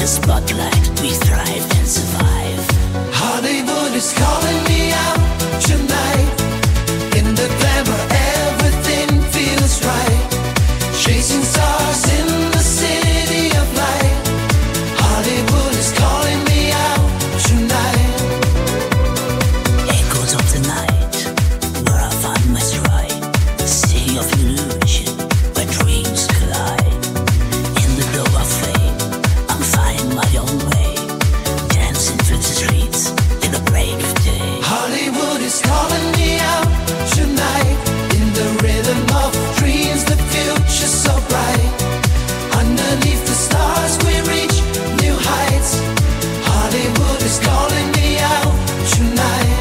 spotlight, we thrive and survive. Hollywood is calling me out tonight. In the glamour, everything feels right. Chasing stars in the city of light. Hollywood is calling me out tonight. Echoes of the night, where I find my stride. City of illusion, where dreams collide. In the glow of fame, I'm finding my own way. Dancing through the streets in the break of day. Hollywood is calling me out tonight. In the rhythm of dreams, the future's so bright. Underneath the stars we reach new heights. Hollywood is calling me out tonight.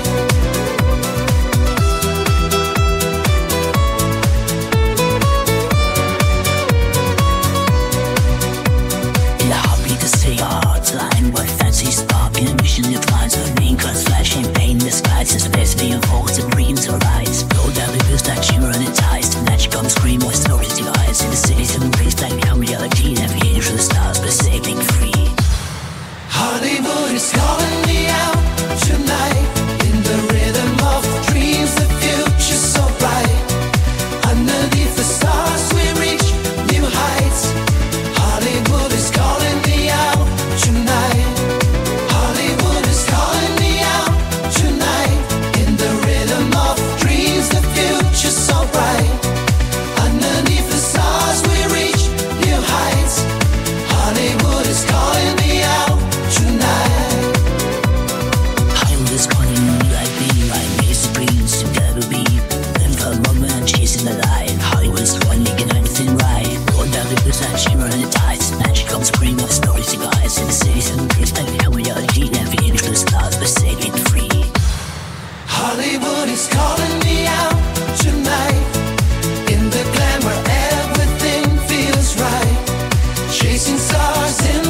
In the heartbeat to see our hearts line, where fancy spark and vision defines. Her green colors flashing, pain disguises. Space being forwards and dreams arise. Blow down the views like shimmer and ties. The magic comes scream where stories devise. In the cities and breeze like young reality. Navigating through the stars but sailing free. Hollywood is calling me out tonight. In the rhythm of dreams, the future's so bright. Underneath the stars we reach new heights. Hollywood is calling me out tonight. Hollywood is calling me out tonight. In the rhythm of dreams, the future's so bright. Underneath the stars we reach new heights. Hollywood is calling me out tonight. Hollywood is calling me like me, like maze dreams together be. Living for a moment, chasing the light. Hollywood is calling me, get anything right. Blow down the views like shimmer and ties. Magic comes scream of stories devise. In the cities and breeze like young reality. Navigating through the stars but sailing free. Hollywood is calling me out tonight. In the glamour, everything feels right. Chasing stars in